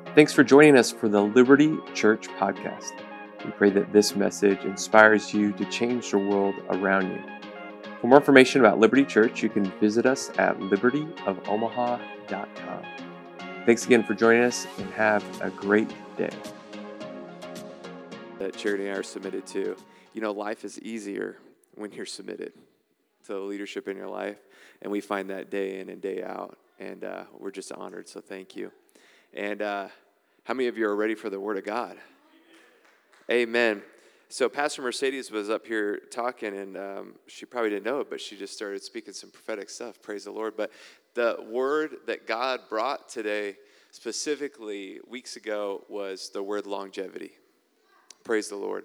Thanks for joining us for the Liberty Church podcast. We pray that this message inspires you to change the world around you. For more information about Liberty Church, you can visit us at libertyofomaha.com. Thanks again for joining us and have a great day. That Charity and I are submitted to. You know, life is easier when you're submitted to the leadership in your life, and we find that day in and day out, and we're just honored, so thank you. And how many of you are ready for the Word of God? Amen. So Pastor Mercedes was up here talking, and she probably didn't know it, but she just started speaking some prophetic stuff. Praise the Lord. But the word that God brought today, specifically weeks ago, was the word longevity. Praise the Lord.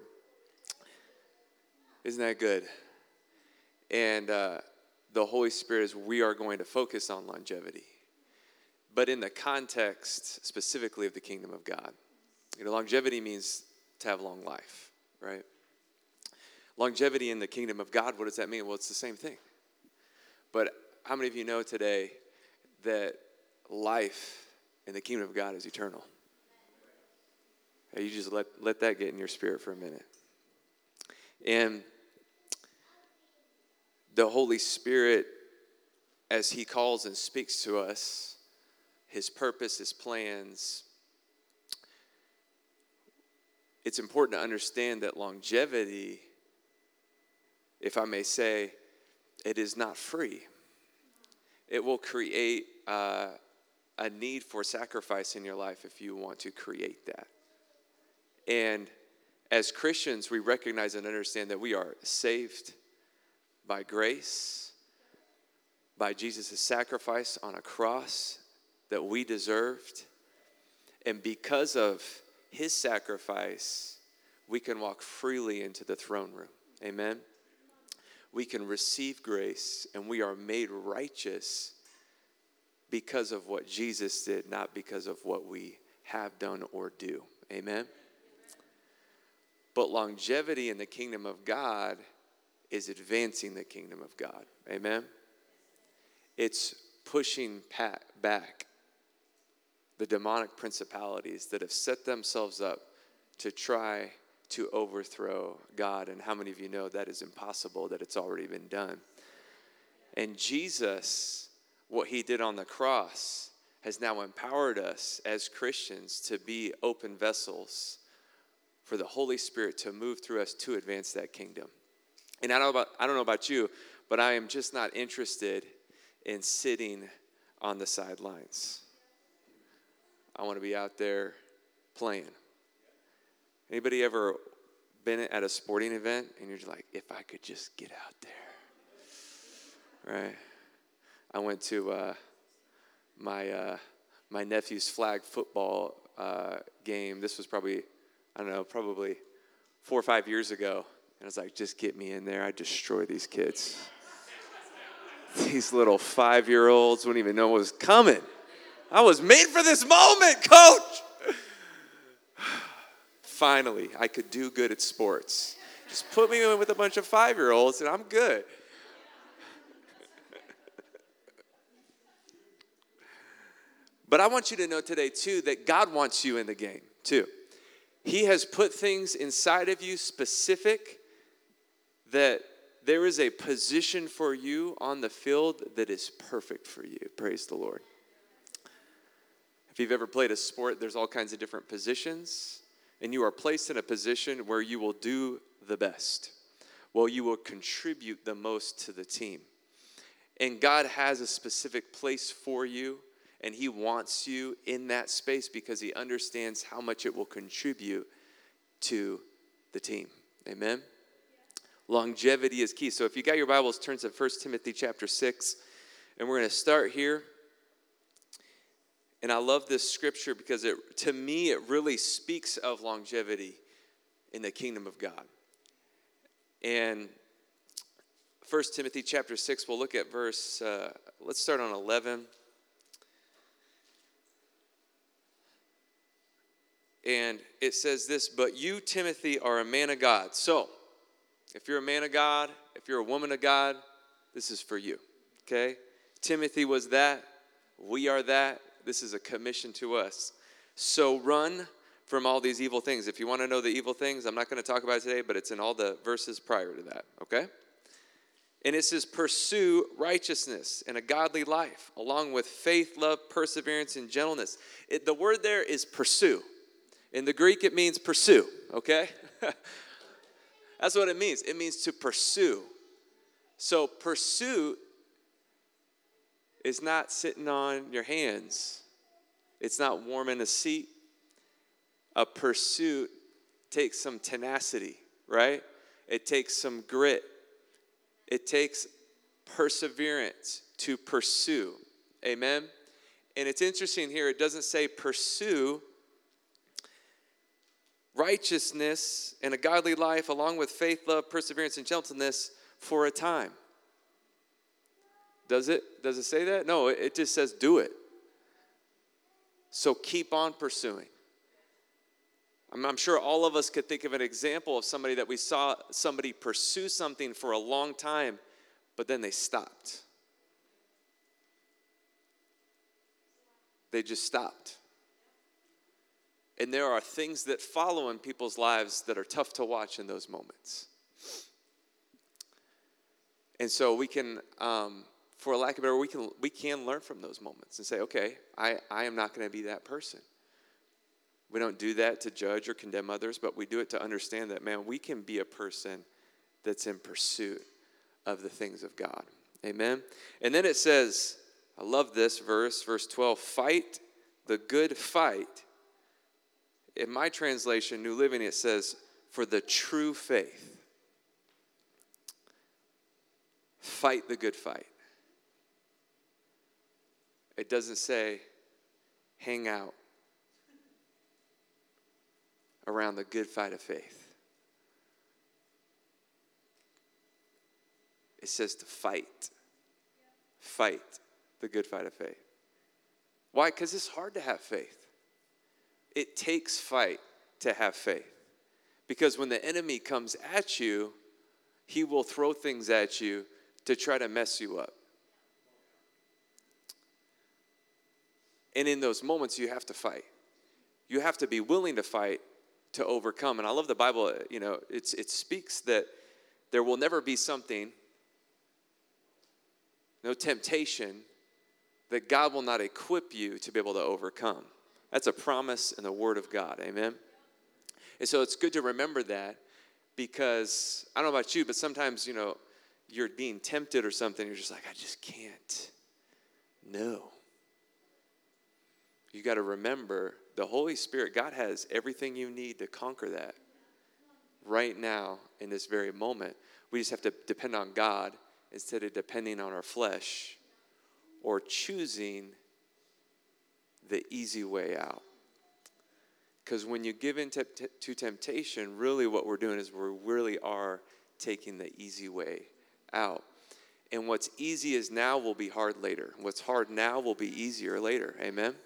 Isn't that good? And the Holy Spirit is, we are going to focus on longevity, but in the context specifically of the kingdom of God. You know, longevity means to have long life, right? Longevity in the kingdom of God, what does that mean? Well, it's the same thing. But how many of you know today that life in the kingdom of God is eternal? You just let that get in your spirit for a minute. And the Holy Spirit, as He calls and speaks to us, His purpose, His plans, it's important to understand that longevity, if I may say, it is not free. It will create a need for sacrifice in your life if you want to create that. And as Christians, we recognize and understand that we are saved by grace, by Jesus' sacrifice on a cross that we deserved. And because of His sacrifice, we can walk freely into the throne room. Amen? We can receive grace, and we are made righteous because of what Jesus did, not because of what we have done or do. Amen? But longevity in the kingdom of God is advancing the kingdom of God. Amen? It's pushing back the demonic principalities that have set themselves up to try to overthrow God. And how many of you know that is impossible, that it's already been done? And Jesus, what He did on the cross, has now empowered us as Christians to be open vessels for the Holy Spirit to move through us to advance that kingdom. And I don't know about you, but I am just not interested in sitting on the sidelines. I want to be out there playing. Anybody ever been at a sporting event and you're just like, if I could just get out there, right? I went to my nephew's flag football game. This was probably 4 or 5 years ago. And I was like, just get me in there. I destroy these kids. These little 5-year-olds wouldn't even know what was coming. I was made for this moment, coach. Finally, I could do good at sports. Just put me in with a bunch of 5-year-olds and I'm good. But I want you to know today, too, that God wants you in the game, too. He has put things inside of you specific that there is a position for you on the field that is perfect for you. Praise the Lord. If you've ever played a sport, there's all kinds of different positions, and you are placed in a position where you will do the best. Well, you will contribute the most to the team. And God has a specific place for you, and He wants you in that space because He understands how much it will contribute to the team. Amen? Longevity is key. So if you got your Bibles, turn to 1 Timothy chapter 6, and we're going to start here. And I love this scripture because to me, it really speaks of longevity in the kingdom of God. And 1 Timothy chapter 6, we'll look at verse, let's start on 11. And it says this, but you, Timothy, are a man of God. So, if you're a man of God, if you're a woman of God, this is for you, okay? Timothy was that. We are that. This is a commission to us. So run from all these evil things. If you want to know the evil things, I'm not going to talk about it today, but it's in all the verses prior to that, okay? And it says, pursue righteousness and a godly life, along with faith, love, perseverance, and gentleness. The word there is pursue. In the Greek, it means pursue, okay? That's what it means. It means to pursue. So pursuit is not sitting on your hands. It's not warming a seat. A pursuit takes some tenacity, right? It takes some grit. It takes perseverance to pursue. Amen? And it's interesting here, it doesn't say pursue righteousness and a godly life along with faith, love, perseverance, and gentleness for a time. Does it? Does it say that? No, it just says do it. So keep on pursuing. I'm sure all of us could think of an example of somebody that we saw somebody pursue something for a long time, but then they stopped. They just stopped. And there are things that follow in people's lives that are tough to watch in those moments. And so we can, for lack of a better word, we can learn from those moments and say, okay, I am not going to be that person. We don't do that to judge or condemn others, but we do it to understand that, man, we can be a person that's in pursuit of the things of God. Amen? And then it says, I love this verse 12, fight the good fight. In my translation, New Living, it says, for the true faith. Fight the good fight. It doesn't say hang out around the good fight of faith. It says to fight. Fight the good fight of faith. Why? Because it's hard to have faith. It takes fight to have faith. Because when the enemy comes at you, he will throw things at you to try to mess you up. And in those moments, you have to fight. You have to be willing to fight to overcome. And I love the Bible, it speaks that there will never be something, no temptation, that God will not equip you to be able to overcome. That's a promise in the Word of God, amen? And so it's good to remember that, because, I don't know about you, but sometimes, you're being tempted or something, you're just like, I just can't. No. You got to remember, the Holy Spirit, God has everything you need to conquer that right now in this very moment. We just have to depend on God instead of depending on our flesh or choosing the easy way out. Because when you give in to temptation, really what we're doing is we really are taking the easy way out. And what's easy is now will be hard later. What's hard now will be easier later. Amen?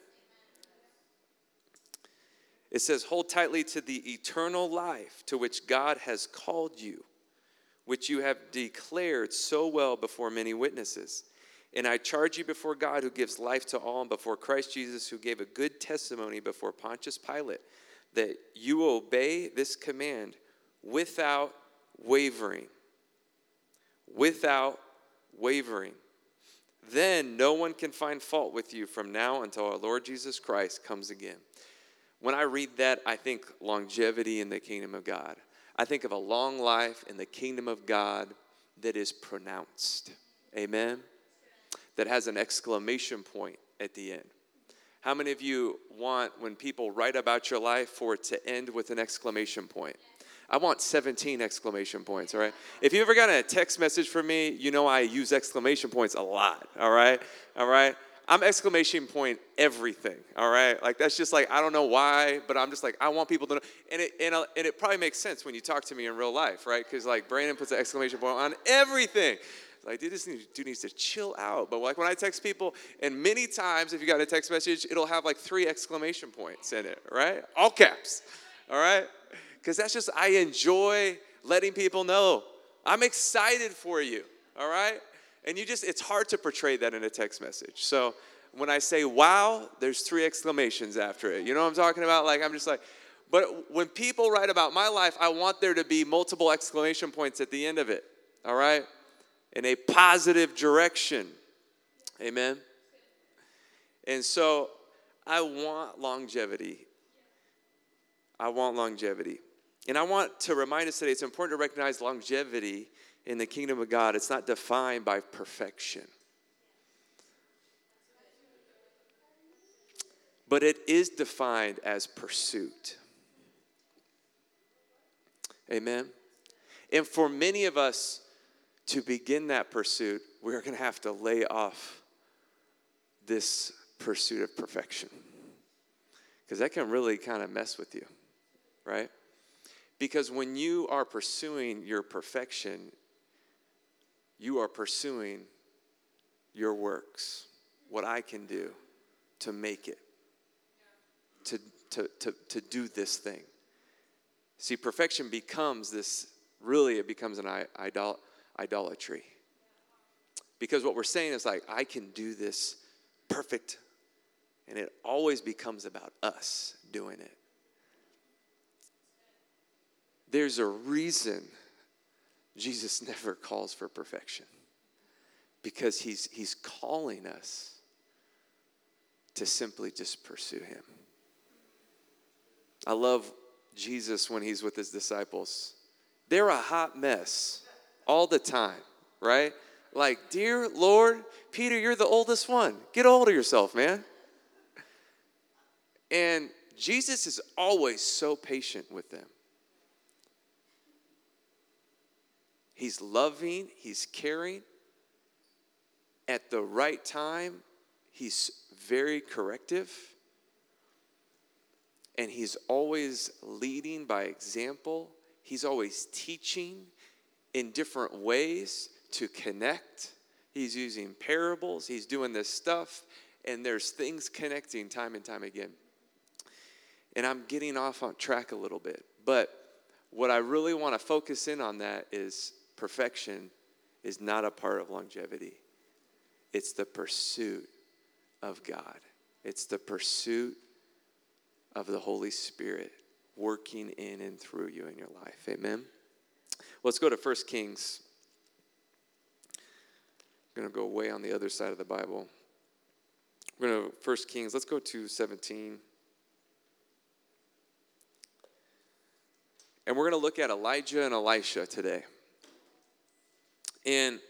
It says, hold tightly to the eternal life to which God has called you, which you have declared so well before many witnesses. And I charge you before God, who gives life to all, and before Christ Jesus, who gave a good testimony before Pontius Pilate, that you obey this command without wavering. Without wavering. Then no one can find fault with you from now until our Lord Jesus Christ comes again. When I read that, I think longevity in the kingdom of God. I think of a long life in the kingdom of God that is pronounced. Amen? That has an exclamation point at the end. How many of you want, when people write about your life, for it to end with an exclamation point? I want 17 exclamation points, all right? If you ever got a text message from me, you know I use exclamation points a lot, all right? All right? I'm exclamation point everything, all right? Like, that's just like, I don't know why, but I'm just like, I want people to know. And it probably makes sense when you talk to me in real life, right? Because, like, Brandon puts an exclamation point on everything. Like, dude, this dude needs to chill out. But, like, when I text people, and many times, if you got a text message, it'll have, like, 3 exclamation points in it, right? All caps, all right? Because that's just, I enjoy letting people know. I'm excited for you, all right? And it's hard to portray that in a text message. So when I say wow, there's 3 exclamations after it. You know what I'm talking about? Like, I'm just like, but when people write about my life, I want there to be multiple exclamation points at the end of it, all right? In a positive direction. Amen? And so I want longevity. I want longevity. And I want to remind us today, it's important to recognize longevity in the kingdom of God. It's not defined by perfection. But it is defined as pursuit. Amen? And for many of us to begin that pursuit, we're going to have to lay off this pursuit of perfection. Because that can really kind of mess with you, right? Because when you are pursuing your perfection, you are pursuing your works, what I can do to make it, to do this thing. See, perfection becomes this, really it becomes an idolatry. Because what we're saying is like, I can do this perfect, and it always becomes about us doing it. There's a reason Jesus never calls for perfection. Because he's calling us to simply just pursue him. I love Jesus when he's with his disciples. They're a hot mess all the time, right? Like, dear Lord, Peter, you're the oldest one. Get a hold of yourself, man. And Jesus is always so patient with them. He's loving, he's caring. At the right time, he's very corrective. And he's always leading by example. He's always teaching in different ways to connect. He's using parables. He's doing this stuff. And there's things connecting time and time again. And I'm getting off on track a little bit. But what I really want to focus in on that is perfection is not a part of longevity. It's the pursuit of God. It's the pursuit of the Holy Spirit working in and through you in your life. Amen? Let's go to 1 Kings. I'm going to go way on the other side of the Bible. We're going to 1 Kings. Let's go to 17. And we're going to look at Elijah and Elisha today. And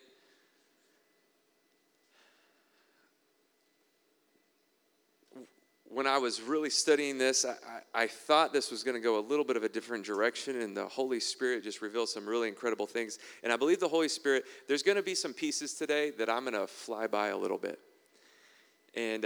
when I was really studying this, I thought this was going to go a little bit of a different direction, and the Holy Spirit just revealed some really incredible things. And I believe the Holy Spirit, there's going to be some pieces today that I'm going to fly by a little bit. And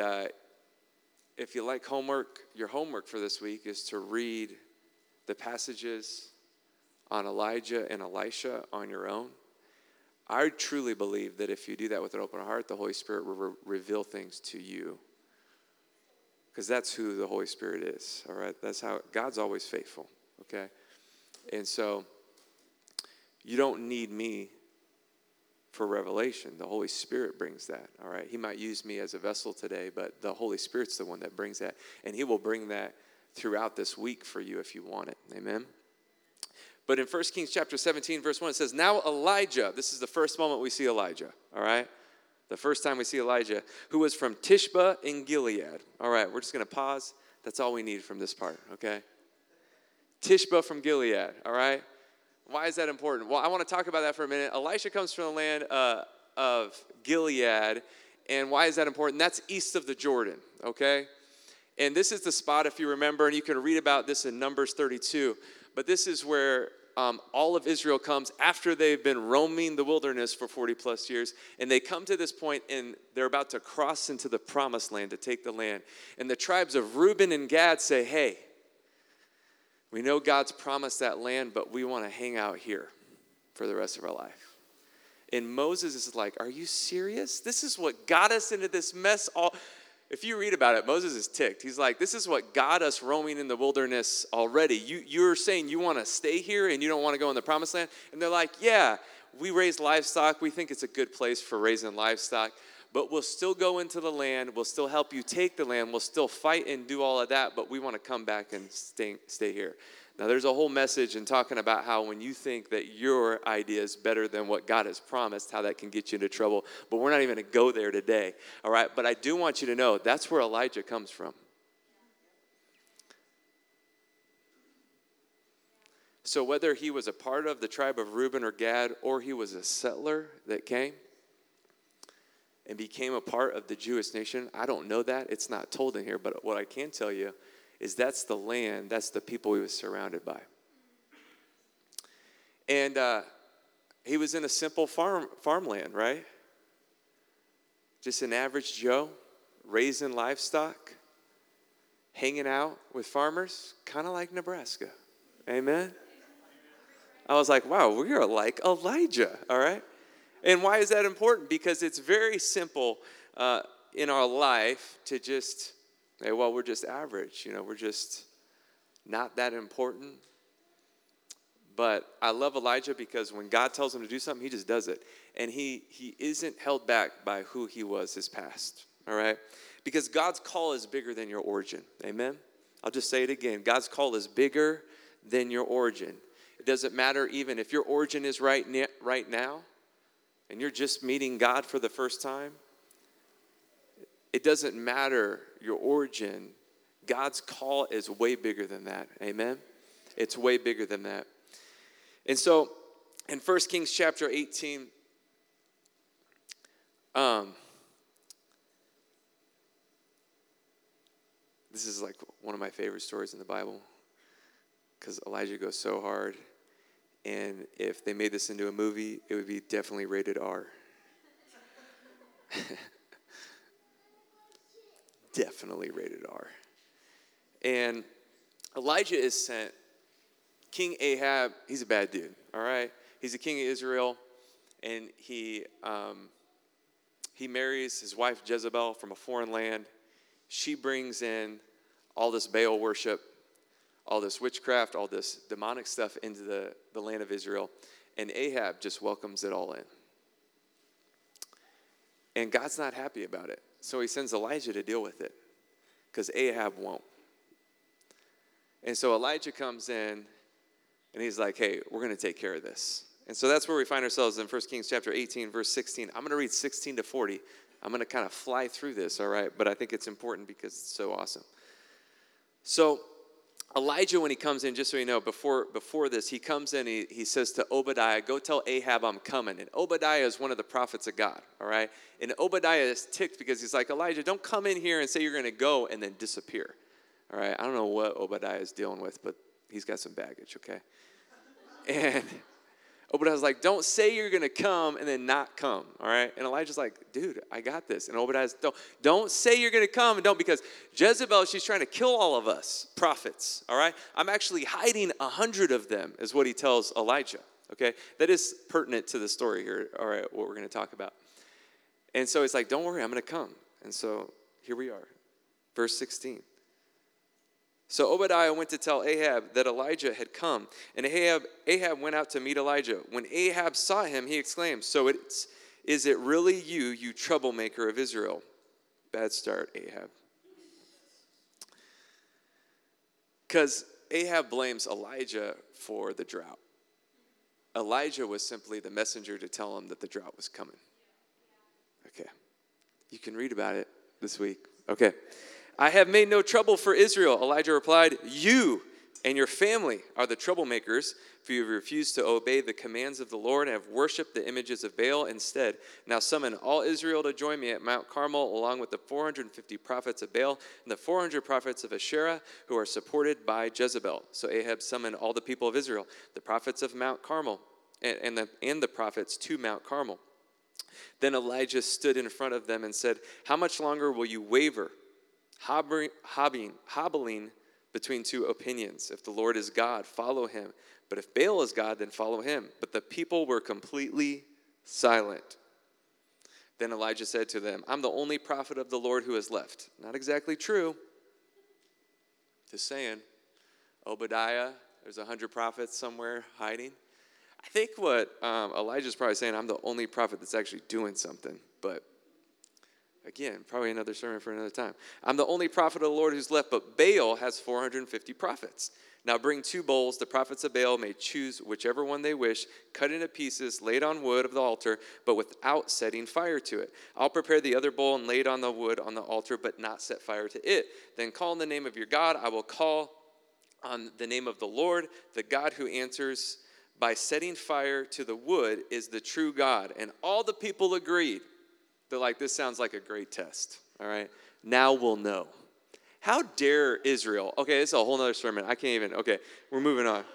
if you like homework, your homework for this week is to read the passages on Elijah and Elisha on your own. I truly believe that if you do that with an open heart, the Holy Spirit will reveal things to you. Because that's who the Holy Spirit is, all right? That's how, God's always faithful, okay? And so, you don't need me for revelation. The Holy Spirit brings that, all right? He might use me as a vessel today, but the Holy Spirit's the one that brings that. And he will bring that throughout this week for you if you want it, amen? But in 1 Kings chapter 17, verse 1, it says, now Elijah, this is the first moment we see Elijah, all right? The first time we see Elijah, who was from Tishba in Gilead. All right, we're just going to pause. That's all we need from this part, okay? Tishba from Gilead, all right? Why is that important? Well, I want to talk about that for a minute. Elisha comes from the land of Gilead, and why is that important? That's east of the Jordan, okay? And this is the spot, if you remember, and you can read about this in Numbers 32, but this is where all of Israel comes after they've been roaming the wilderness for 40 plus years, and they come to this point and they're about to cross into the promised land to take the land. And the tribes of Reuben and Gad say, hey, we know God's promised that land, but we want to hang out here for the rest of our life. And Moses is like, are you serious? This is what got us into this mess. If you read about it, Moses is ticked. He's like, this is what got us roaming in the wilderness already. You're saying you want to stay here and you don't want to go in the promised land? And they're like, yeah, we raise livestock. We think it's a good place for raising livestock. but we'll still go into the land. We'll still help you take the land. We'll still fight and do all of that, but we want to come back and stay here. Now, there's a whole message in talking about how when you think that your idea is better than what God has promised, how that can get you into trouble. But we're not even going to go there today, all right? But I do want you to know that's where Elijah comes from. So whether he was a part of the tribe of Reuben or Gad, or he was a settler that came and became a part of the Jewish nation, I don't know that. It's not told in here. But what I can tell you is that's the land, that's the people he was surrounded by. And he was in a simple farmland, right? Just an average Joe, raising livestock, hanging out with farmers, kind of like Nebraska. Amen? I was like, wow, we are like Elijah, all right? And why is that important? Because it's very simple in our life to just, hey, well, we're just average. We're just not that important. But I love Elijah because when God tells him to do something, he just does it. And he isn't held back by who he was, his past, all right? Because God's call is bigger than your origin, amen? I'll just say it again. God's call is bigger than your origin. It doesn't matter even if your origin is right now and you're just meeting God for the first time. It doesn't matter your origin. God's call is way bigger than that. Amen? It's way bigger than that. And so in 1 Kings chapter 18, this is like one of my favorite stories in the Bible because Elijah goes so hard. And if they made this into a movie, it would be definitely rated R. Definitely rated R. And Elijah is sent. King Ahab, he's a bad dude, all right? He's the king of Israel, and he marries his wife Jezebel from a foreign land. She brings in all this Baal worship, all this witchcraft, all this demonic stuff into the land of Israel. And Ahab just welcomes it all in. And God's not happy about it. So he sends Elijah to deal with it because Ahab won't. And so Elijah comes in and he's like, hey, we're going to take care of this. And so that's where we find ourselves in 1 Kings chapter 18, verse 16. I'm going to read 16 to 40. I'm going to kind of fly through this, all right? But I think it's important because it's so awesome. So Elijah, when he comes in, just so you know, before this, he comes in, he says to Obadiah, go tell Ahab I'm coming. And Obadiah is one of the prophets of God, all right? And Obadiah is ticked because he's like, Elijah, don't come in here and say you're going to go and then disappear, all right? I don't know what Obadiah is dealing with, but he's got some baggage, okay? And Obadiah's like, don't say you're going to come and then not come, all right? And Elijah's like, dude, I got this. And Obadiah's, don't say you're going to come and don't, because Jezebel, she's trying to kill all of us, prophets, all right? I'm actually hiding 100 of them, is what he tells Elijah, okay? That is pertinent to the story here, all right, what we're going to talk about. And so he's like, don't worry, I'm going to come. And so here we are, verse 16. So Obadiah went to tell Ahab that Elijah had come, and Ahab went out to meet Elijah. When Ahab saw him, he exclaimed, is it really you troublemaker of Israel? Bad start, Ahab. Because Ahab blames Elijah for the drought. Elijah was simply the messenger to tell him that the drought was coming. Okay. You can read about it this week. Okay. I have made no trouble for Israel. Elijah replied, you and your family are the troublemakers, for you have refused to obey the commands of the Lord and have worshipped the images of Baal instead. Now summon all Israel to join me at Mount Carmel, along with the 450 prophets of Baal and the 400 prophets of Asherah, who are supported by Jezebel. So Ahab summoned all the people of Israel, the prophets of Mount Carmel, and the prophets to Mount Carmel. Then Elijah stood in front of them and said, how much longer will you waver, hobbling between two opinions? If the Lord is God, follow him. But if Baal is God, then follow him. But the people were completely silent. Then Elijah said to them, I'm the only prophet of the Lord who is left. Not exactly true. Just saying. Obadiah, there's 100 prophets somewhere hiding. I think what Elijah's probably saying, I'm the only prophet that's actually doing something. But Again, probably another sermon for another time. I'm the only prophet of the Lord who's left, but Baal has 450 prophets. Now bring 2 bowls. The prophets of Baal may choose whichever one they wish, cut into pieces, lay it on wood of the altar, but without setting fire to it. I'll prepare the other bowl and lay it on the wood on the altar, but not set fire to it. Then call on the name of your God. I will call on the name of the Lord, the God who answers by setting fire to the wood is the true God. And all the people agreed. They're like, this sounds like a great test, all right? Now we'll know. How dare Israel? Okay, this is a whole nother sermon. I can't even, okay, we're moving on.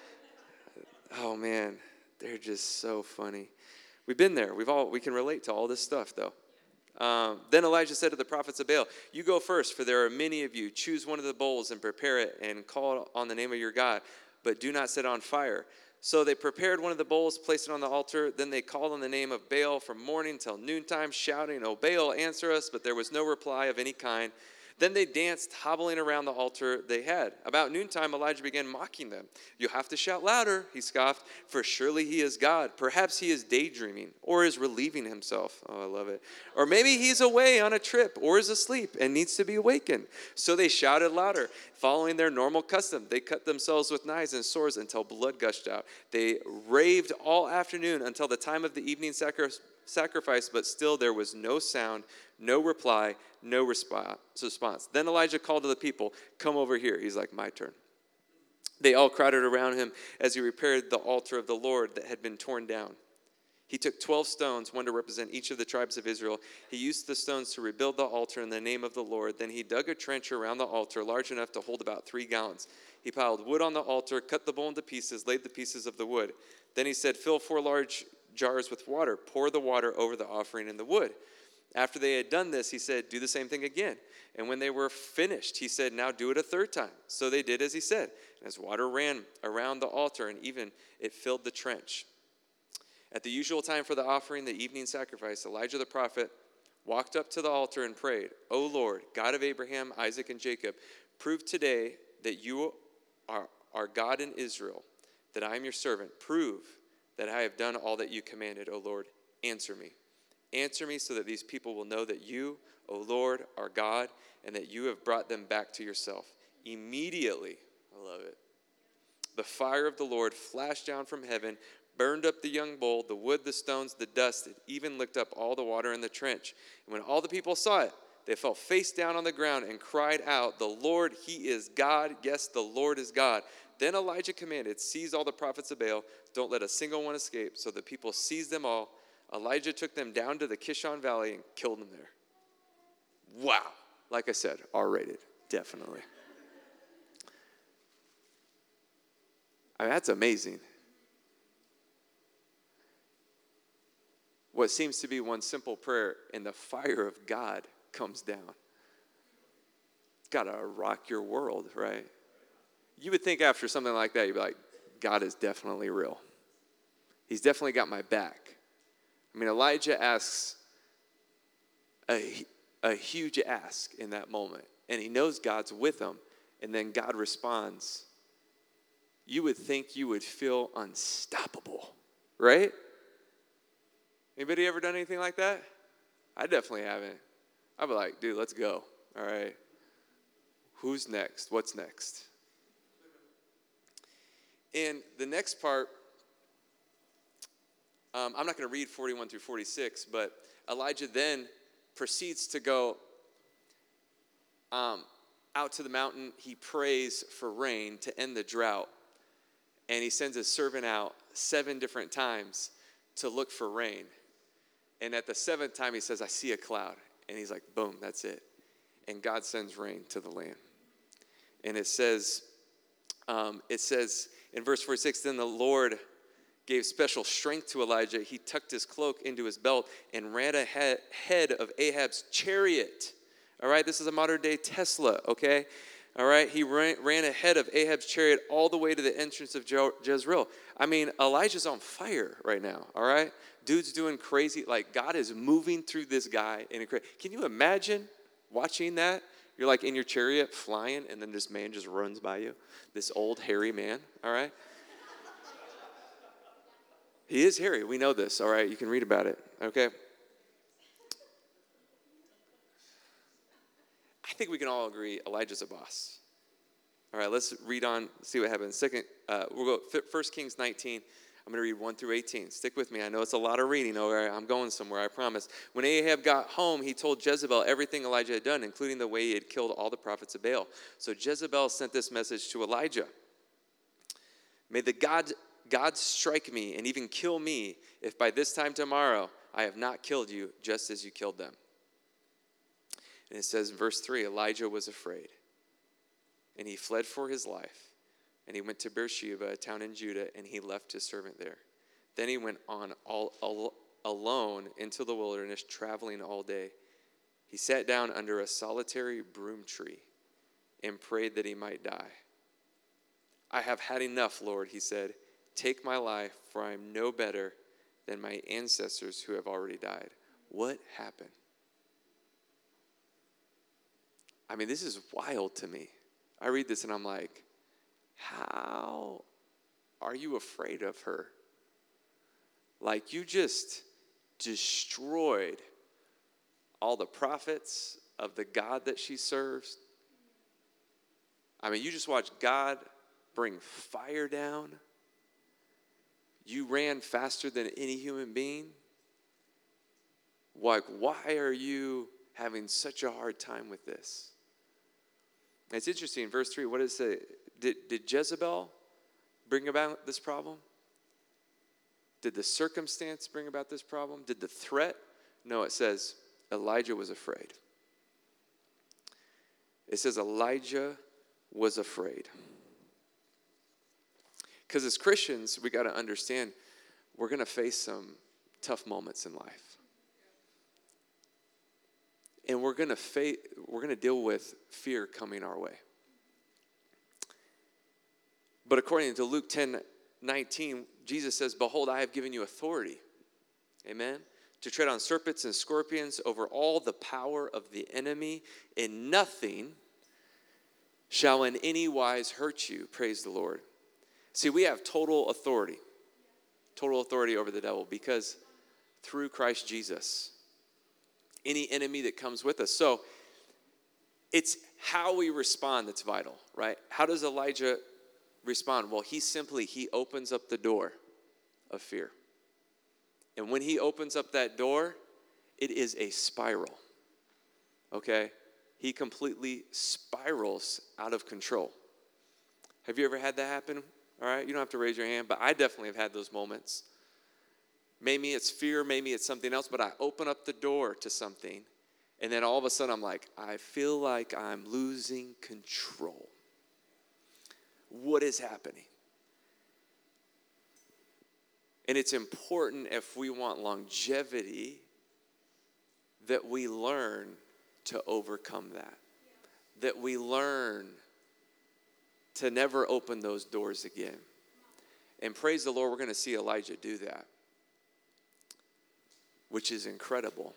Oh, man, they're just so funny. We've been there. We can relate to all this stuff, though. Then Elijah said to the prophets of Baal, you go first, for there are many of you. Choose one of the bowls and prepare it and call on the name of your God, but do not set it on fire. So they prepared one of the bowls, placed it on the altar. Then they called on the name of Baal from morning till noontime, shouting, "O Baal, answer us." But there was no reply of any kind. Then they danced, hobbling around the altar they had. About noontime, Elijah began mocking them. "You have to shout louder," he scoffed, "for surely he is God. Perhaps he is daydreaming or is relieving himself." Oh, I love it. Or maybe he's away on a trip or is asleep and needs to be awakened. So they shouted louder. Following their normal custom, they cut themselves with knives and swords until blood gushed out. They raved all afternoon until the time of the evening sacrifice, but still there was no sound, no reply, no response. Then Elijah called to the people, "Come over here." He's like, "My turn." They all crowded around him as he repaired the altar of the Lord that had been torn down. He took 12 stones, one to represent each of the tribes of Israel. He used the stones to rebuild the altar in the name of the Lord. Then he dug a trench around the altar large enough to hold about 3 gallons. He piled wood on the altar, cut the bowl into pieces, laid the pieces of the wood. Then he said, "Fill 4 large jars with water. Pour the water over the offering and the wood." After they had done this, he said, "Do the same thing again." And when they were finished, he said, "Now do it a 3rd time." So they did as he said. And as water ran around the altar and even it filled the trench. At the usual time for the offering, the evening sacrifice, Elijah the prophet walked up to the altar and prayed, "O Lord, God of Abraham, Isaac, and Jacob, prove today that you are God in Israel, that I am your servant. Prove that I have done all that you commanded, O Lord. Answer me. Answer me so that these people will know that you, O Lord, are God, and that you have brought them back to yourself." Immediately, I love it, the fire of the Lord flashed down from heaven, burned up the young bull, the wood, the stones, the dust. It even licked up all the water in the trench. And when all the people saw it, they fell face down on the ground and cried out, "The Lord, he is God. Yes, the Lord is God." Then Elijah commanded, "Seize all the prophets of Baal. Don't let a single one escape." So the people seized them all. Elijah took them down to the Kishon Valley and killed them there. Wow. Like I said, R-rated, definitely. I mean, that's amazing. What seems to be one simple prayer, and the fire of God comes down. It's got to rock your world, right? You would think after something like that, you'd be like, God is definitely real. He's definitely got my back. I mean, Elijah asks a huge ask in that moment, and he knows God's with him, and then God responds. You would think you would feel unstoppable, right? Anybody ever done anything like that? I definitely haven't. I'd be like, dude, let's go. All right. Who's next? What's next? And the next part, I'm not going to read 41 through 46, but Elijah then proceeds to go out to the mountain. He prays for rain to end the drought. And he sends his servant out 7 different times to look for rain. And at the 7th time, he says, "I see a cloud." And he's like, boom, that's it. And God sends rain to the land. And it says in verse 46, then the Lord gave special strength to Elijah. He tucked his cloak into his belt and ran ahead of Ahab's chariot. All right, this is a modern day Tesla, okay? All right, he ran ahead of Ahab's chariot all the way to the entrance of Jezreel. I mean, Elijah's on fire right now, all right? Dude's doing crazy. Like, God is moving through this guy. Can you imagine watching that? You're like in your chariot flying, and then this man just runs by you. This old, hairy man, all right? He is hairy. We know this, all right? You can read about it, okay? think we can all agree Elijah's a boss. All right, let's read on, see what happens. We'll go 1 Kings 19. I'm going to read 1 through 18. Stick with me. I know it's a lot of reading. All right, I'm going somewhere, I promise. When Ahab got home, he told Jezebel everything Elijah had done, including the way he had killed all the prophets of Baal. So Jezebel sent this message to Elijah. May the God strike me and even kill me if by this time tomorrow I have not killed you just as you killed them. And it says in verse 3, Elijah was afraid, and he fled for his life. And he went to Beersheba, a town in Judah, and he left his servant there. Then he went on alone into the wilderness, traveling all day. He sat down under a solitary broom tree and prayed that he might die. I have had enough, Lord, he said. Take my life, for I am no better than my ancestors who have already died. What happened? I mean, this is wild to me. I read this and I'm like, how are you afraid of her? Like, you just destroyed all the prophets of the God that she serves. I mean, you just watched God bring fire down. You ran faster than any human being. Like, why are you having such a hard time with this? It's interesting, verse 3, what does it say? Did Jezebel bring about this problem? Did the circumstance bring about this problem? Did the threat? No, it says Elijah was afraid. It says Elijah was afraid. Because as Christians, we got to understand we're going to face some tough moments in life. And we're going to deal with fear coming our way. But according to Luke 10:19, Jesus says, behold, I have given you authority, amen, to tread on serpents and scorpions over all the power of the enemy, and nothing shall in any wise hurt you, praise the Lord. See, we have total authority over the devil, because through Christ Jesus, any enemy that comes with us. So it's how we respond that's vital, right? How does Elijah respond? Well, he opens up the door of fear. And when he opens up that door, it is a spiral, okay? He completely spirals out of control. Have you ever had that happen? All right, you don't have to raise your hand, but I definitely have had those moments. Maybe it's fear, maybe it's something else, but I open up the door to something, and then all of a sudden I'm like, I feel like I'm losing control. What is happening? And it's important, if we want longevity, that we learn to overcome that. That we learn to never open those doors again. And praise the Lord, we're going to see Elijah do that, which is incredible.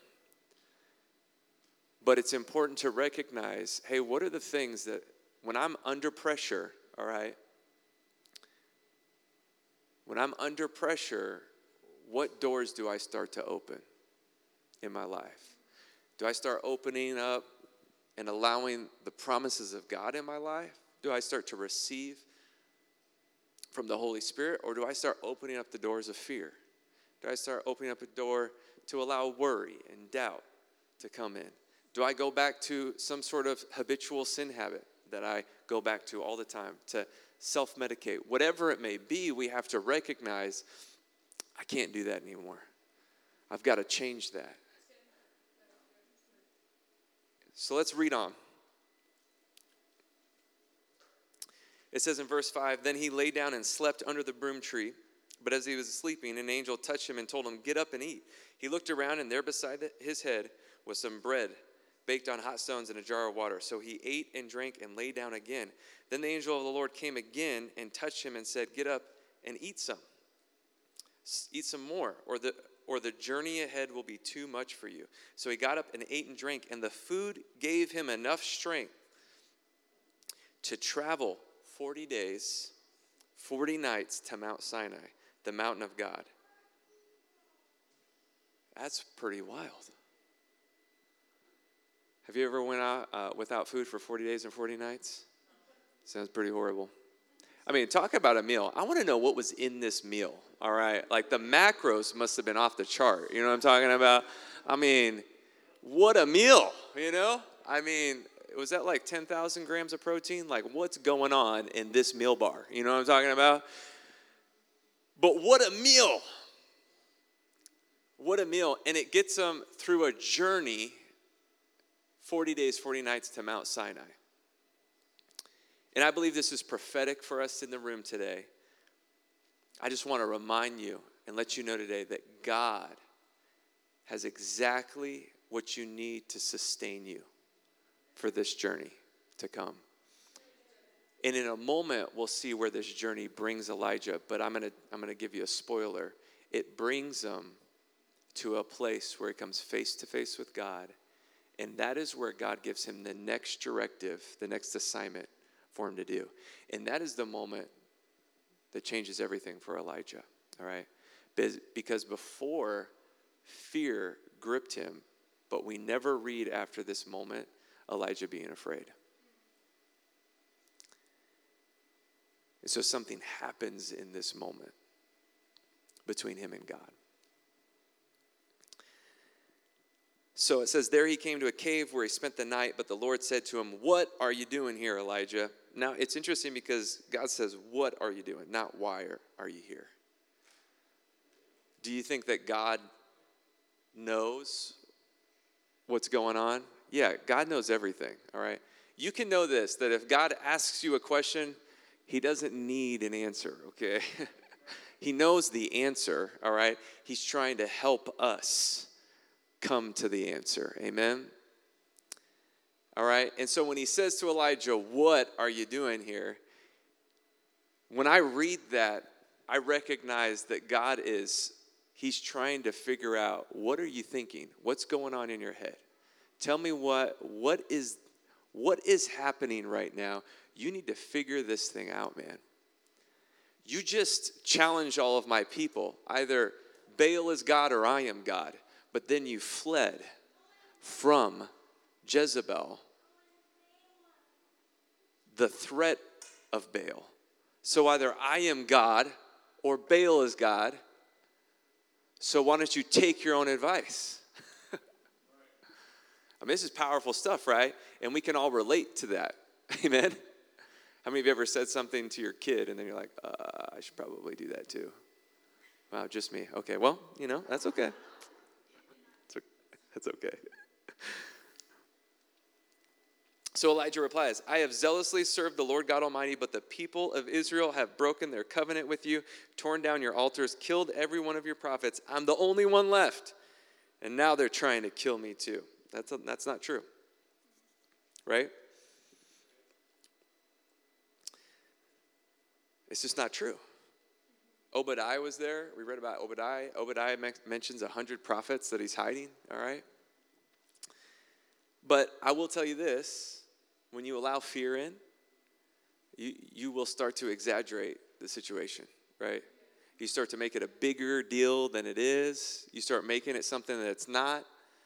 But it's important to recognize, hey, what are the things that, when I'm under pressure, all right, when I'm under pressure, what doors do I start to open in my life? Do I start opening up and allowing the promises of God in my life? Do I start to receive from the Holy Spirit? Or do I start opening up the doors of fear? Do I start opening up a door to allow worry and doubt to come in? Do I go back to some sort of habitual sin habit that I go back to all the time, to self-medicate? Whatever it may be, we have to recognize, I can't do that anymore. I've got to change that. So let's read on. It says in verse 5, then he lay down and slept under the broom tree. But as he was sleeping, an angel touched him and told him, get up and eat. He looked around, and there beside his head was some bread baked on hot stones and a jar of water. So he ate and drank and lay down again. Then the angel of the Lord came again and touched him and said, get up and eat some. Eat some more, or the journey ahead will be too much for you. So he got up and ate and drank, and the food gave him enough strength to travel 40 days, 40 nights to Mount Sinai, the mountain of God. That's pretty wild. Have you ever went out without food for 40 days and 40 nights? Sounds pretty horrible. I mean, talk about a meal. I want to know what was in this meal, all right? Like the macros must have been off the chart. You know what I'm talking about? I mean, what a meal, you know? I mean, was that like 10,000 grams of protein? Like what's going on in this meal bar? You know what I'm talking about? But what a meal. What a meal. And it gets them through a journey, 40 days, 40 nights to Mount Sinai. And I believe this is prophetic for us in the room today. I just want to remind you and let you know today that God has exactly what you need to sustain you for this journey to come. And in a moment, we'll see where this journey brings Elijah. But I'm gonna give you a spoiler. It brings him to a place where he comes face to face with God. And that is where God gives him the next directive, the next assignment for him to do. And that is the moment that changes everything for Elijah, all right? Because before, fear gripped him, but we never read after this moment Elijah being afraid. And so something happens in this moment between him and God. So it says, there he came to a cave where he spent the night, but the Lord said to him, what are you doing here, Elijah? Now, it's interesting because God says, what are you doing? Not why are you here? Do you think that God knows what's going on? Yeah, God knows everything, all right? You can know this, that if God asks you a question, he doesn't need an answer, okay? He knows the answer, all right? He's trying to help us come to the answer. Amen? All right? And so when he says to Elijah, what are you doing here? When I read that, I recognize that God he's trying to figure out, what are you thinking? What's going on in your head? Tell me what is happening right now? You need to figure this thing out, man. You just challenge all of my people. Either Baal is God or I am God. But then you fled from Jezebel, the threat of Baal. So either I am God or Baal is God. So why don't you take your own advice? I mean, this is powerful stuff, right? And we can all relate to that. Amen? How many of you ever said something to your kid and then you're like, I should probably do that too? Wow, just me. Okay, well, that's okay. That's okay. So Elijah replies, I have zealously served the Lord God Almighty, but the people of Israel have broken their covenant with you, torn down your altars, killed every one of your prophets. I'm the only one left. And now they're trying to kill me too. That's not true. Right? It's just not true. Obadiah was there. We read about Obadiah. Obadiah mentions 100 prophets that he's hiding, all right? But I will tell you this, when you allow fear in, you will start to exaggerate the situation, right? You start to make it a bigger deal than it is. You start making it something that it's not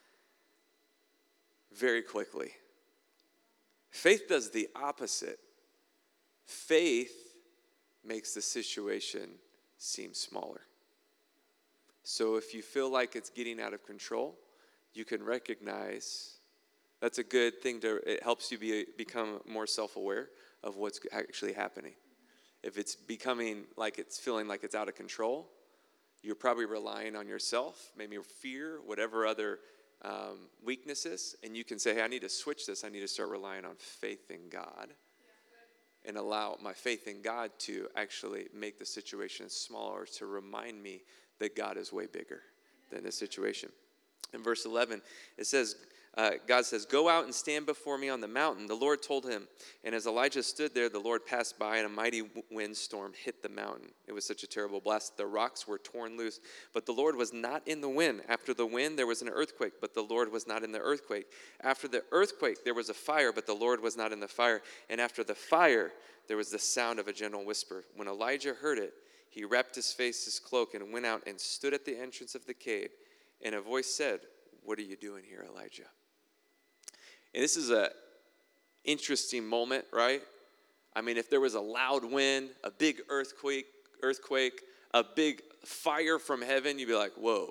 very quickly. Faith does the opposite. Faith makes the situation seem smaller. So if you feel like it's getting out of control, you can recognize that's a good thing. It helps you become more self-aware of what's actually happening. If it's becoming like it's feeling like it's out of control, you're probably relying on yourself, maybe fear, whatever other weaknesses, and you can say, hey, I need to switch this. I need to start relying on faith in God and allow my faith in God to actually make the situation smaller, to remind me that God is way bigger than the situation. In verse 11, it says, God says, go out and stand before me on the mountain. The Lord told him, and as Elijah stood there, the Lord passed by, and a mighty windstorm hit the mountain. It was such a terrible blast. The rocks were torn loose, but the Lord was not in the wind. After the wind, there was an earthquake, but the Lord was not in the earthquake. After the earthquake, there was a fire, but the Lord was not in the fire. And after the fire, there was the sound of a gentle whisper. When Elijah heard it, he wrapped his face, his cloak, and went out and stood at the entrance of the cave. And a voice said, what are you doing here, Elijah? And this is a interesting moment, right? I mean, if there was a loud wind, a big earthquake, a big fire from heaven, you'd be like, whoa.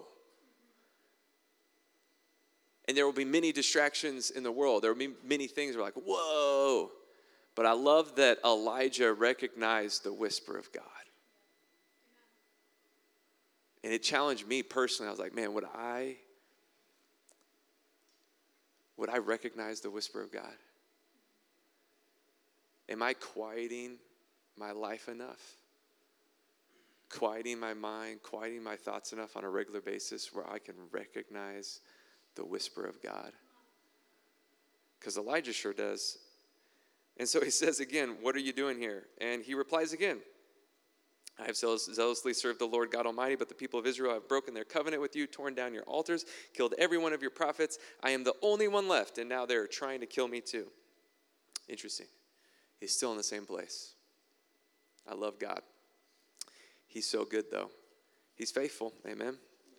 And there will be many distractions in the world. There will be many things that are like, whoa. But I love that Elijah recognized the whisper of God. And it challenged me personally. I was like, man, would I recognize the whisper of God? Am I quieting my life enough? Quieting my mind, quieting my thoughts enough on a regular basis where I can recognize the whisper of God? Because Elijah sure does. And so he says again, what are you doing here? And he replies again, I have zealously served the Lord God Almighty, but the people of Israel have broken their covenant with you, torn down your altars, killed every one of your prophets. I am the only one left, and now they're trying to kill me too. Interesting. He's still in the same place. I love God. He's so good, though. He's faithful. Amen.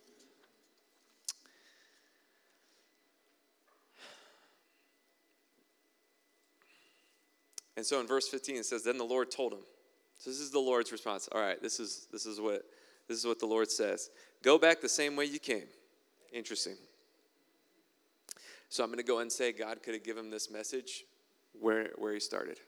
And so in verse 15 it says, then the Lord told him. So this is the Lord's response. All right, this is what the Lord says. Go back the same way you came. Interesting. So I'm going to go ahead and say God could have given him this message where he started.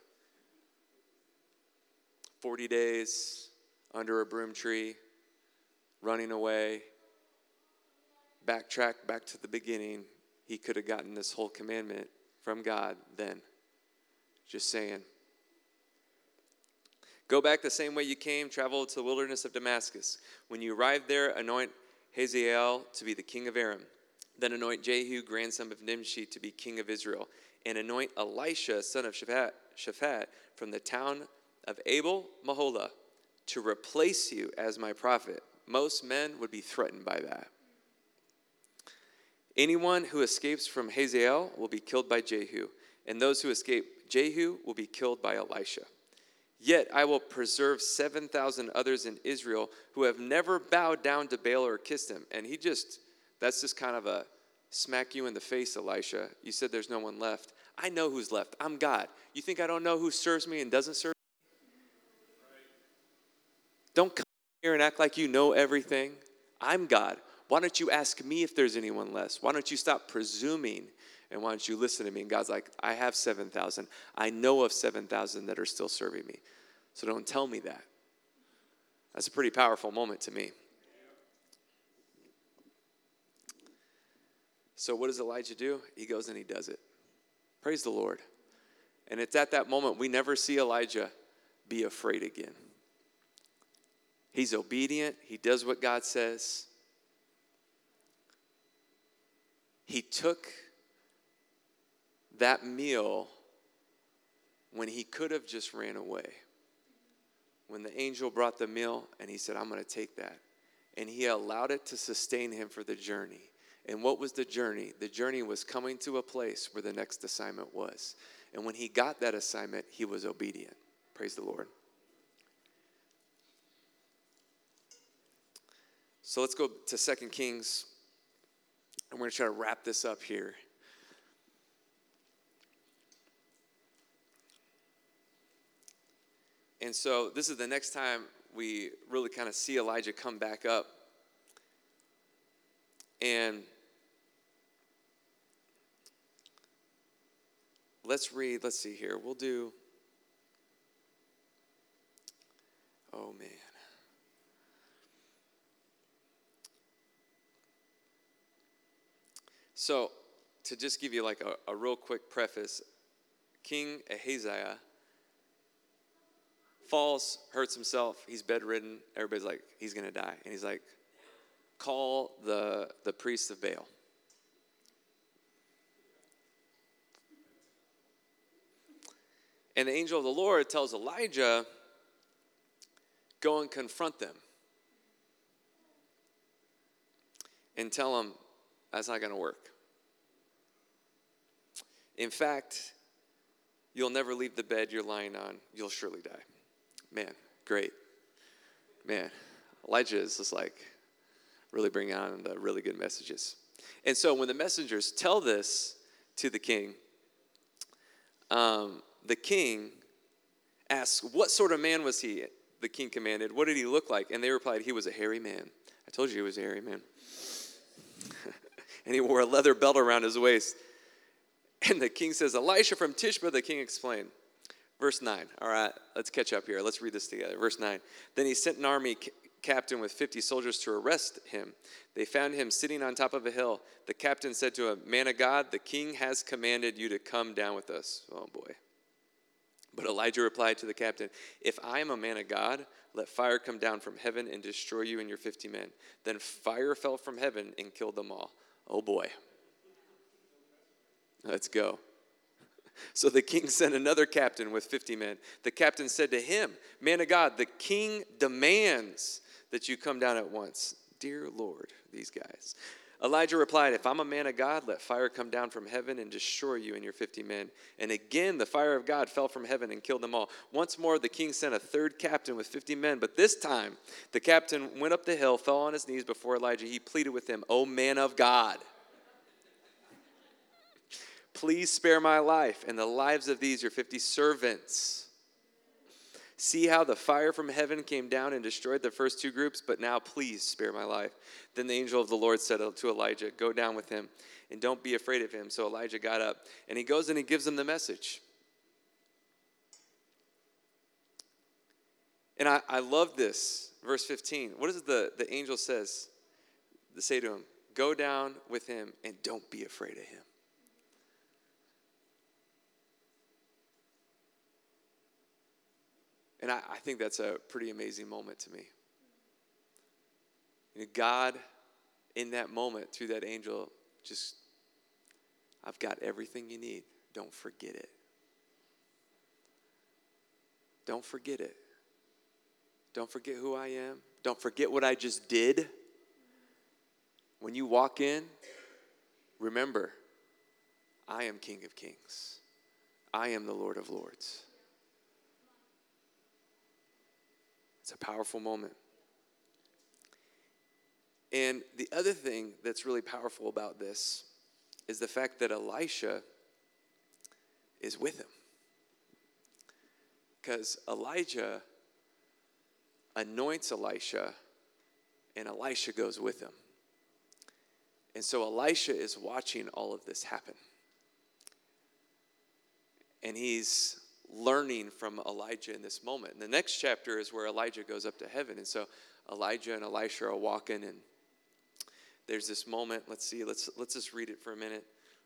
40 days under a broom tree, running away, backtrack back to the beginning. He could have gotten this whole commandment from God then. Just saying. Go back the same way you came, travel to the wilderness of Damascus. When you arrive there, anoint Hazael to be the king of Aram. Then anoint Jehu, grandson of Nimshi, to be king of Israel. And anoint Elisha, son of Shaphat, from the town of Abel Maholah, to replace you as my prophet. Most men would be threatened by that. Anyone who escapes from Hazael will be killed by Jehu, and those who escape Jehu will be killed by Elisha. Yet I will preserve 7,000 others in Israel who have never bowed down to Baal or kissed him. And that's just kind of a smack you in the face, Elisha. You said there's no one left. I know who's left. I'm God. You think I don't know who serves me and doesn't serve me? Don't come here and act like you know everything. I'm God. Why don't you ask me if there's anyone less? Why don't you stop presuming? And why don't you listen to me? And God's like, I have 7,000. I know of 7,000 that are still serving me. So don't tell me that. That's a pretty powerful moment to me. So what does Elijah do? He goes and he does it. Praise the Lord. And it's at that moment we never see Elijah be afraid again. He's obedient. He does what God says. He took that meal when he could have just ran away. When the angel brought the meal and he said, I'm going to take that. And he allowed it to sustain him for the journey. And what was the journey? The journey was coming to a place where the next assignment was. And when he got that assignment, he was obedient. Praise the Lord. So let's go to 2 Kings. And we're going to try to wrap this up here. And so this is the next time we really kind of see Elijah come back up. And let's see here. We'll do, oh man. So to just give you like a real quick preface, King Ahaziah falls, hurts himself, he's bedridden, everybody's like, he's going to die. And he's like, call the priests of Baal. And the angel of the Lord tells Elijah, go and confront them. And tell them, that's not going to work. In fact, you'll never leave the bed you're lying on. You'll surely die. Man, great. Man, Elijah is just like really bringing on the really good messages. And so when the messengers tell this to the king, the king asks, what sort of man was he? The king commanded. What did he look like? And they replied, he was a hairy man. I told you he was a hairy man. And he wore a leather belt around his waist. And the king says, Elisha from Tishba, the king explained. Verse 9. All right, let's catch up here. Let's read this together. Verse 9. Then he sent an army captain with 50 soldiers to arrest him. They found him sitting on top of a hill. The captain said to him, man of God, the king has commanded you to come down with us. Oh, boy. But Elijah replied to the captain, if I am a man of God, let fire come down from heaven and destroy you and your 50 men. Then fire fell from heaven and killed them all. Oh, boy. Let's go. So the king sent another captain with 50 men. The captain said to him, man of God, the king demands that you come down at once. Dear Lord, these guys. Elijah replied, if I'm a man of God, let fire come down from heaven and destroy you and your 50 men. And again, the fire of God fell from heaven and killed them all. Once more, the king sent a third captain with 50 men. But this time, the captain went up the hill, fell on his knees before Elijah. He pleaded with him, O man of God, please spare my life and the lives of these, your 50 servants. See how the fire from heaven came down and destroyed the first two groups, but now please spare my life. Then the angel of the Lord said to Elijah, go down with him and don't be afraid of him. So Elijah got up and he goes and he gives them the message. And I love this, verse 15. What is it the angel says? They say to him, go down with him and don't be afraid of him. And I think that's a pretty amazing moment to me. You know, God, in that moment, through that angel, just, I've got everything you need. Don't forget it. Don't forget it. Don't forget who I am. Don't forget what I just did. When you walk in, remember, I am King of Kings. I am the Lord of Lords. It's a powerful moment. And the other thing that's really powerful about this is the fact that Elisha is with him. Because Elijah anoints Elisha, and Elisha goes with him. And so Elisha is watching all of this happen. And he's learning from Elijah in this moment. And the next chapter is where Elijah goes up to heaven. And so Elijah and Elisha are walking, and there's this moment. Let's see. Let's just read it for a minute.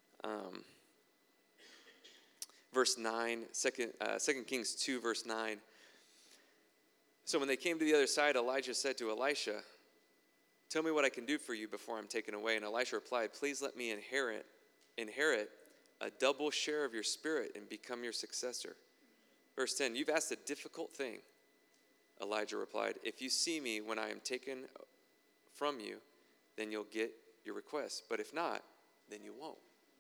Verse 9, 2 Kings 2, verse 9. So when they came to the other side, Elijah said to Elisha, tell me what I can do for you before I'm taken away. And Elisha replied, please let me inherit a double share of your spirit and become your successor. Verse 10, you've asked a difficult thing. Elijah replied, if you see me when I am taken from you, then you'll get your request. But if not, then you won't.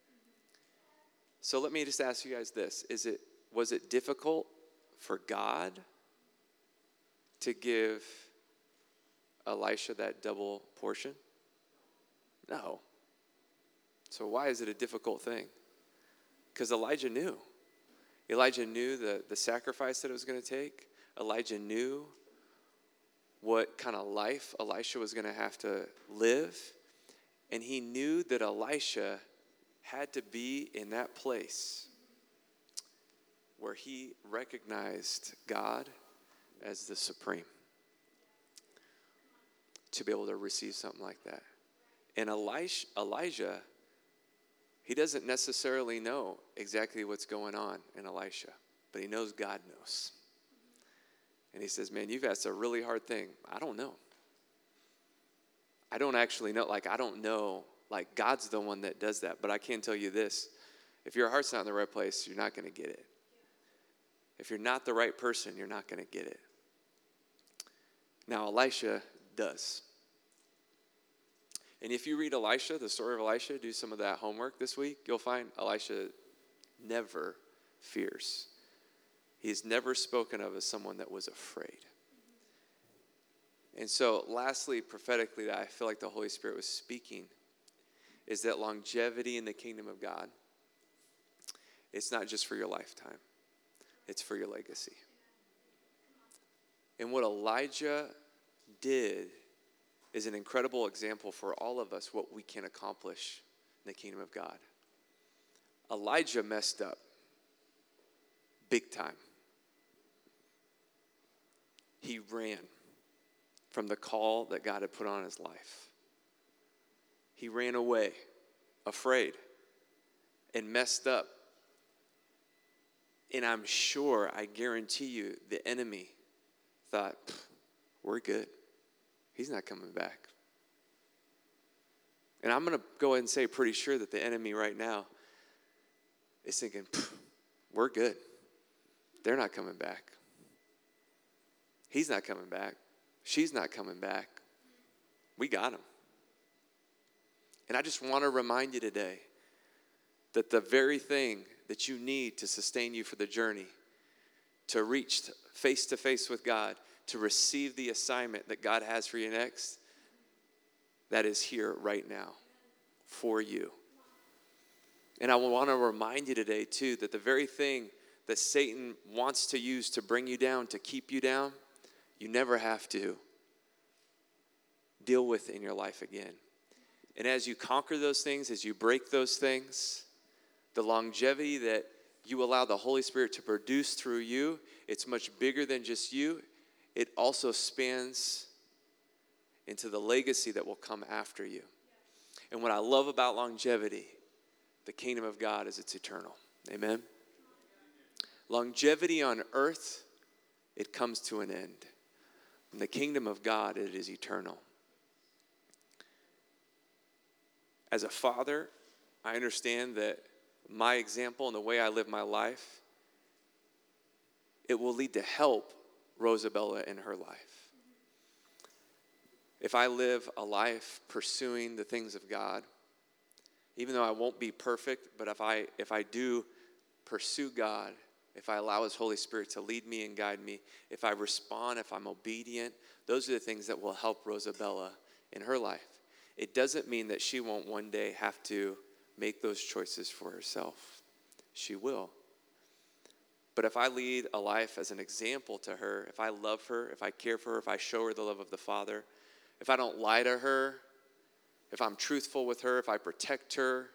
So let me just ask you guys this. Was it difficult for God to give Elisha that double portion? No. So why is it a difficult thing? Because Elijah knew. Elijah knew the sacrifice that it was going to take. Elijah knew what kind of life Elisha was going to have to live. And he knew that Elisha had to be in that place where he recognized God as the supreme to be able to receive something like that. And Elijah, he doesn't necessarily know exactly what's going on in Elisha, but he knows God knows. And he says, man, you've asked a really hard thing. I don't know. I don't actually know. I don't know. God's the one that does that. But I can tell you this. If your heart's not in the right place, you're not going to get it. If you're not the right person, you're not going to get it. Now, Elisha does. And if you read Elisha, the story of Elisha, do some of that homework this week, you'll find Elisha never fears. He's never spoken of as someone that was afraid. And so, lastly, prophetically, that I feel like the Holy Spirit was speaking is that longevity in the kingdom of God It's not just for your lifetime. It's for your legacy. And what Elijah did is an incredible example for all of us what we can accomplish in the kingdom of God. Elijah messed up big time. He ran from the call that God had put on his life. He ran away, afraid, and messed up. And I'm sure, I guarantee you, the enemy thought, we're good. He's not coming back. And I'm going to go ahead and say pretty sure that the enemy right now is thinking, we're good. They're not coming back. He's not coming back. She's not coming back. We got him. And I just want to remind you today that the very thing that you need to sustain you for the journey, to reach face to face with God, to receive the assignment that God has for you next, that is here right now for you. And I want to remind you today, too, that the very thing that Satan wants to use to bring you down, to keep you down, you never have to deal with in your life again. And as you conquer those things, as you break those things, the longevity that you allow the Holy Spirit to produce through you, it's much bigger than just you. It also spans into the legacy that will come after you. And what I love about longevity, the kingdom of God, is it's eternal. Amen? Longevity on earth, it comes to an end. In the kingdom of God, it is eternal. As a father, I understand that my example and the way I live my life, it will lead to help Rosabella in her life. If I live a life pursuing the things of God, even though I won't be perfect, but if I do pursue God, if I allow his Holy Spirit to lead me and guide me, if I respond, if I'm obedient, those are the things that will help Rosabella in her life. It doesn't mean that she won't one day have to make those choices for herself. She will. But if I lead a life as an example to her, if I love her, if I care for her, if I show her the love of the Father, if I don't lie to her, if I'm truthful with her, if I protect her,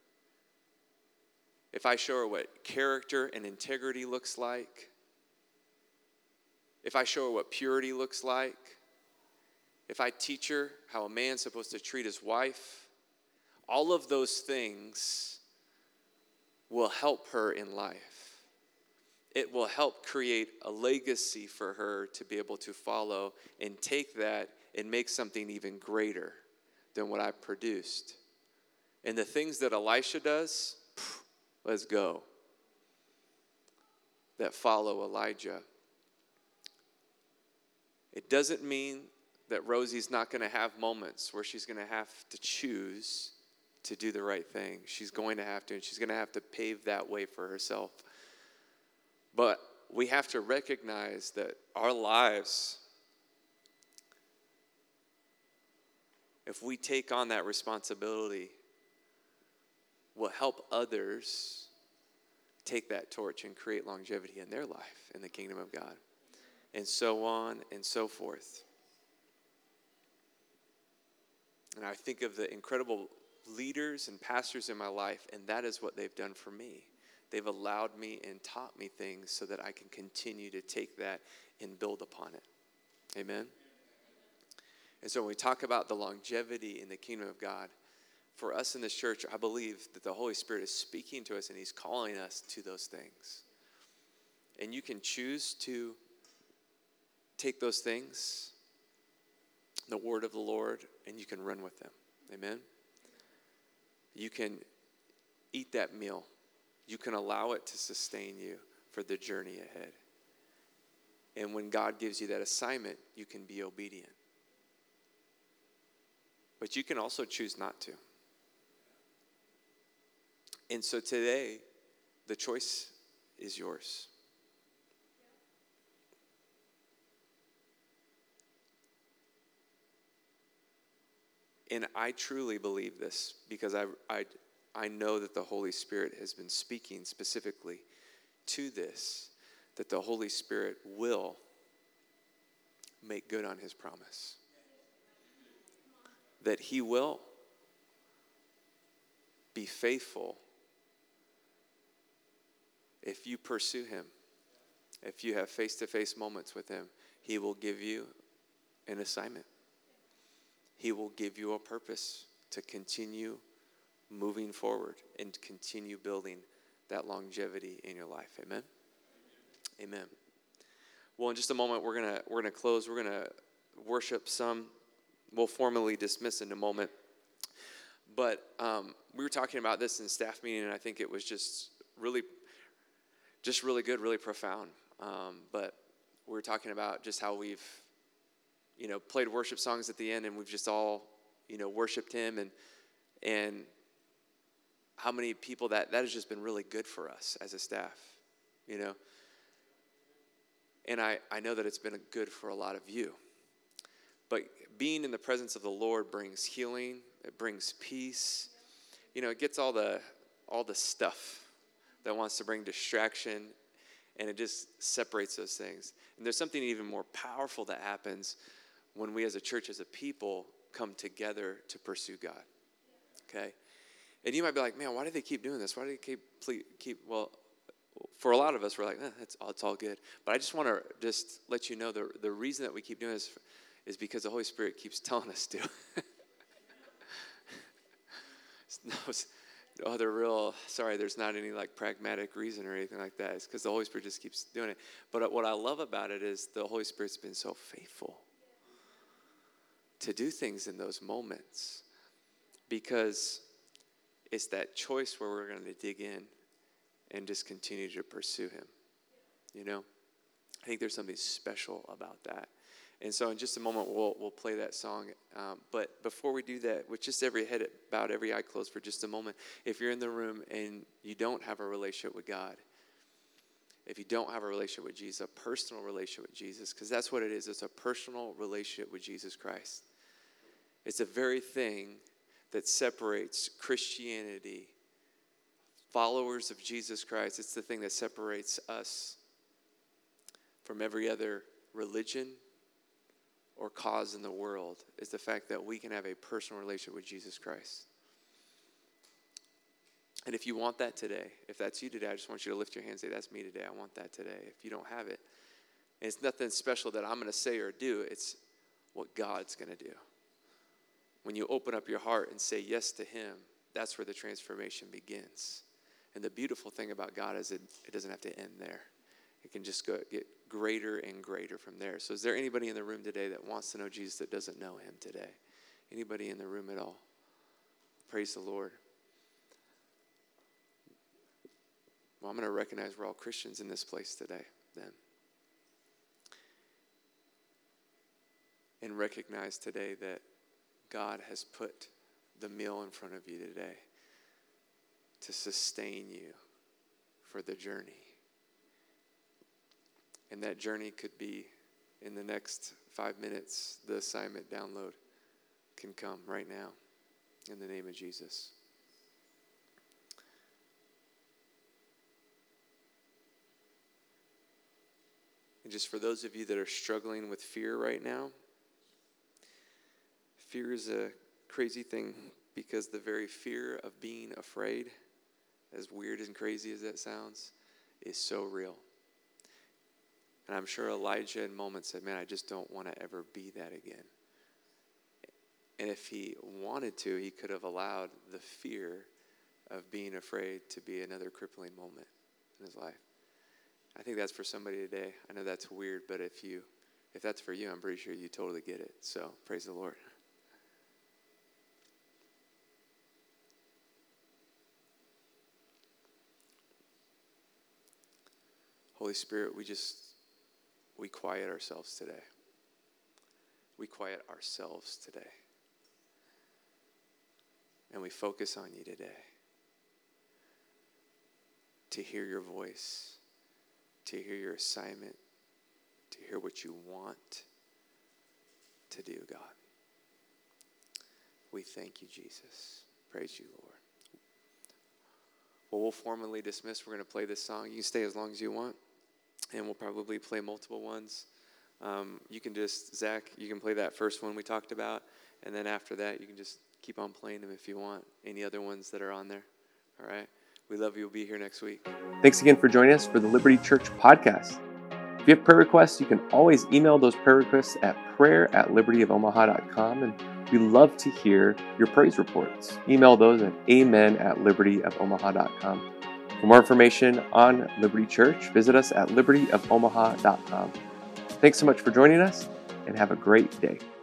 if I show her what character and integrity looks like, if I show her what purity looks like, if I teach her how a man's supposed to treat his wife, all of those things will help her in life. It will help create a legacy for her to be able to follow and take that and make something even greater than what I produced. And the things that Elisha does, let's go, that follow Elijah. It doesn't mean that Rosie's not going to have moments where she's going to have to choose to do the right thing. She's going to have to, and she's going to have to pave that way for herself. But we have to recognize that our lives, if we take on that responsibility, will help others take that torch and create longevity in their life in the kingdom of God, and so on and so forth. And I think of the incredible leaders and pastors in my life, and that is what they've done for me. They've allowed me and taught me things so that I can continue to take that and build upon it. Amen? And so when we talk about the longevity in the kingdom of God, for us in this church, I believe that the Holy Spirit is speaking to us and he's calling us to those things. And you can choose to take those things, the word of the Lord, and you can run with them. Amen? You can eat that meal. You can allow it to sustain you for the journey ahead. And when God gives you that assignment, you can be obedient. But you can also choose not to. And so today, the choice is yours. And I truly believe this because I I know that the Holy Spirit has been speaking specifically to this, that the Holy Spirit will make good on his promise. That he will be faithful if you pursue him. If you have face-to-face moments with him, he will give you an assignment. He will give you a purpose to continue moving forward and continue building that longevity in your life. Amen? Amen. Well, in just a moment, we're gonna close. We're gonna worship some. We'll formally dismiss in a moment. But we were talking about this in staff meeting, and I think it was just really good, really profound. But we were talking about just how we've, played worship songs at the end, and we've just all, worshiped him, and how many people that has just been really good for us as a staff, And I know that it's been good for a lot of you. But being in the presence of the Lord brings healing. It brings peace. It gets all the stuff that wants to bring distraction, and it just separates those things. And there's something even more powerful that happens when we as a church, as a people, come together to pursue God. Okay? And you might be like, man, why do they keep doing this? Why do they keep well, for a lot of us, we're like, it's all good. But I just want to just let you know the reason that we keep doing this is because the Holy Spirit keeps telling us to. There's not any pragmatic reason or anything like that. It's because the Holy Spirit just keeps doing it. But what I love about it is the Holy Spirit's been so faithful to do things in those moments, because it's that choice where we're going to dig in and just continue to pursue him. I think there's something special about that. And so in just a moment, we'll play that song. But before we do that, with just every head bowed, every eye closed for just a moment, if you're in the room and you don't have a relationship with God, if you don't have a relationship with Jesus, a personal relationship with Jesus, because that's what it is. It's a personal relationship with Jesus Christ. It's the very thing that separates Christianity, followers of Jesus Christ. It's the thing that separates us from every other religion or cause in the world, is the fact that we can have a personal relationship with Jesus Christ. And if you want that today, if that's you today, I just want you to lift your hand and say, that's me today. I want that today. If you don't have it, and it's nothing special that I'm going to say or do. It's what God's going to do. When you open up your heart and say yes to him, that's where the transformation begins. And the beautiful thing about God is it doesn't have to end there. It can just get greater and greater from there. So is there anybody in the room today that wants to know Jesus that doesn't know him today? Anybody in the room at all? Praise the Lord. Well, I'm going to recognize we're all Christians in this place today then. And recognize today that God has put the meal in front of you today to sustain you for the journey. And that journey could be in the next 5 minutes. The assignment download can come right now in the name of Jesus. And just for those of you that are struggling with fear right now, fear is a crazy thing, because the very fear of being afraid, as weird and crazy as that sounds, is so real. And I'm sure Elijah in moments said, man, I just don't want to ever be that again. And if he wanted to, he could have allowed the fear of being afraid to be another crippling moment in his life. I think that's for somebody today. I know that's weird, but if that's for you, I'm pretty sure you totally get it. So praise the Lord. Holy Spirit, we quiet ourselves today. We quiet ourselves today. And we focus on you today. To hear your voice, to hear your assignment, to hear what you want to do, God. We thank you, Jesus. Praise you, Lord. Well, we'll formally dismiss. We're going to play this song. You can stay as long as you want, and we'll probably play multiple ones. You can just, Zach, you can play that first one we talked about, and then after that, you can just keep on playing them if you want. Any other ones that are on there. All right? We love you. We'll be here next week. Thanks again for joining us for the Liberty Church podcast. If you have prayer requests, you can always email those prayer requests at prayer@libertyofomaha.com, and we love to hear your praise reports. Email those at amen@libertyofomaha.com. For more information on Liberty Church, visit us at libertyofomaha.com. Thanks so much for joining us, and have a great day.